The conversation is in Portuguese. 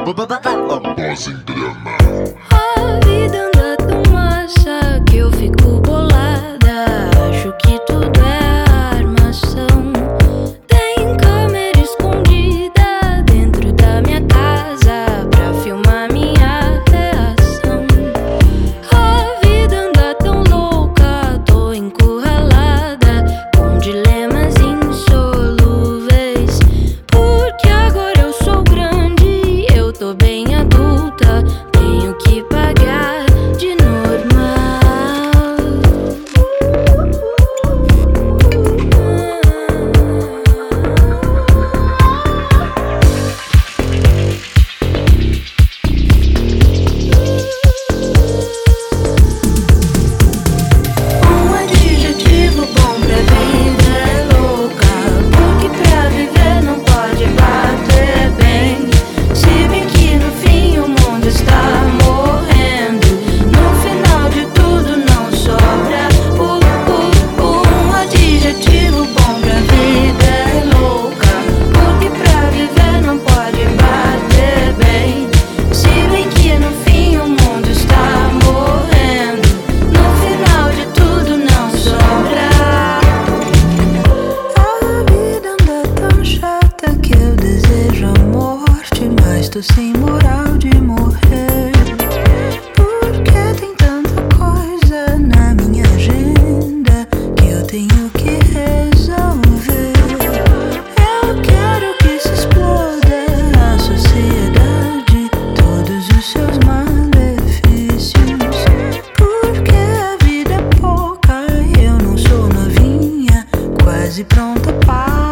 Buzzing Drama. A vida anda tão massa que eu fico bolada. Acho que tudo é armação. Tem câmera escondida dentro da minha casa pra filmar minha reação. A vida anda tão louca, tô encurralada com dilemas insolúveis. Porque agora eu sou grande, eu tô bem adulta, tenho que pagar de normal. Um adjetivo bom pra vida é louca, porque pra viver não pode bater bem. Se bem que no fim o mundo está morrendo, no final de tudo não sobra. Um adjetivo bom pra vida é louca, porque pra viver não pode bater bem. Se bem que no fim o mundo está morrendo, no final de tudo não sobra. A vida anda tão chata que eu desejo a morte, mas tô sem moral de morrer. Porque tem tanta coisa na minha agenda que eu tenho que resolver. Eu quero que se exploda a sociedade, todos os seus malefícios. Porque a vida é pouca, eu não sou novinha, quase pronta para